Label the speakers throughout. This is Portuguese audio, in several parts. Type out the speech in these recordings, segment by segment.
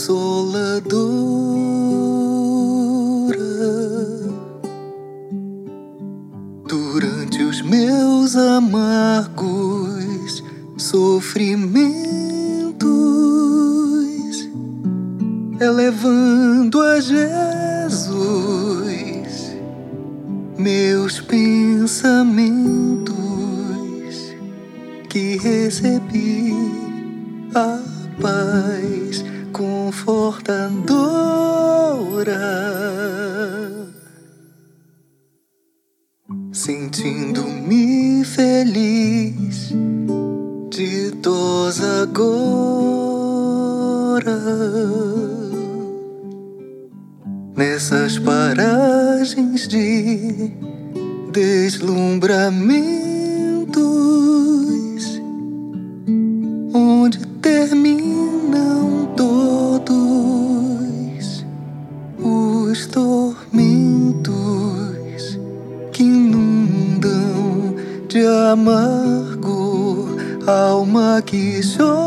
Speaker 1: consoladora. Durante os meus amargos sofrimentos, elevando a Jesus meus pensamentos, que recebi a paz confortadora, sentindo-me feliz, ditosa agora, nessas paragens de deslumbramentos, onde terminam todos os tormentos que inundam de amargor a alma que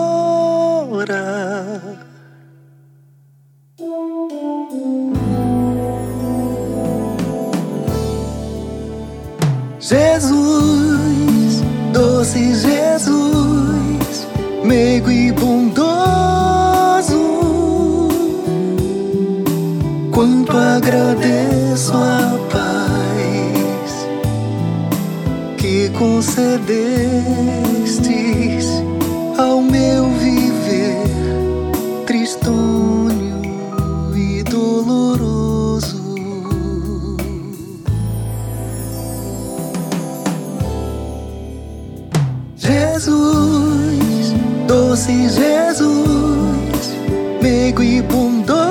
Speaker 1: chora. Jesus, doce Jesus, meigo e bondoso, quanto agradeço a paz que concedestes ao meu viver tristonho e doloroso. Jesus, doce Jesus, meigo e bondoso,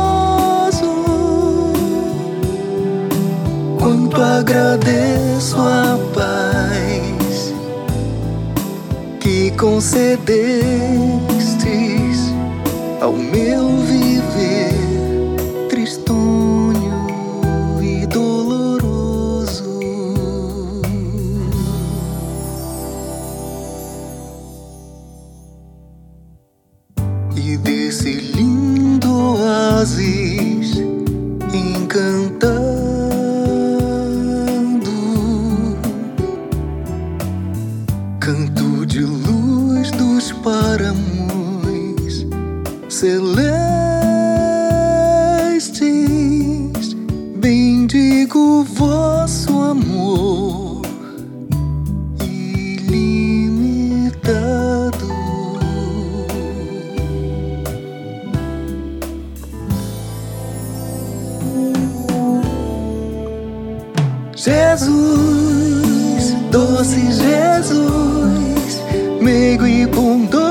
Speaker 1: quanto agradeço a paz que concedestes ao meu viver tristonho e doloroso. E desse lindo oásis encantando, canto de luz dos páramos celestes, bendigo o vosso amor ilimitado. Jesus, doce Jesus, meigo e bondoso,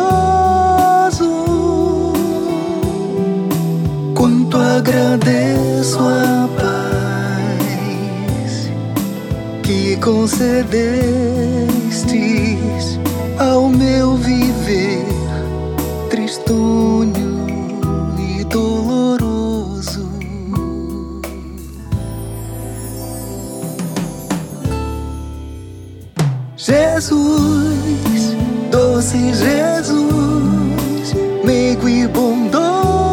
Speaker 1: quanto agradeço a paz que concedestes ao meu viver tristonho e doloroso. Jesus, doce Jesus, meigo e bondoso,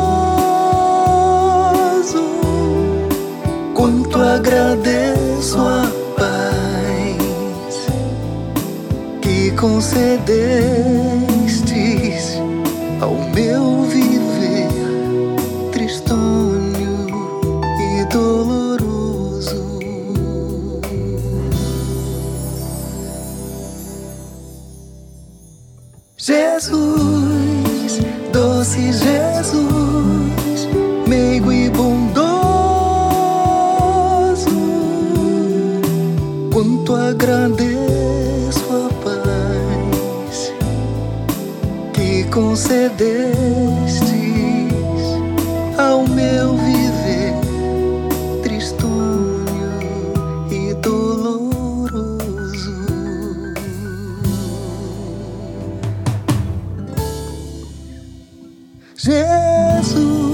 Speaker 1: quanto agradeço a paz que concedestes ao meu viver tristonho e doloroso. Jesus, doce Jesus, meigo e bondoso, quanto agradeço a paz que concedestes ao meu viver tristonho e doloroso. Jesus.